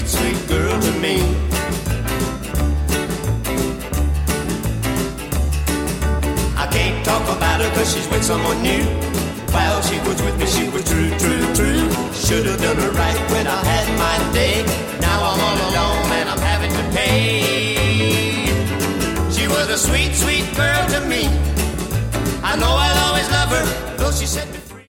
sweet, sweet girl to me. I can't talk about her 'cause she's with someone new. While she was with me, she was true, true, true. Should've done her right when I had my day. Now I'm all alone and I'm having to pay. She was a sweet, sweet girl to me. I know I'll always love her, though she said before.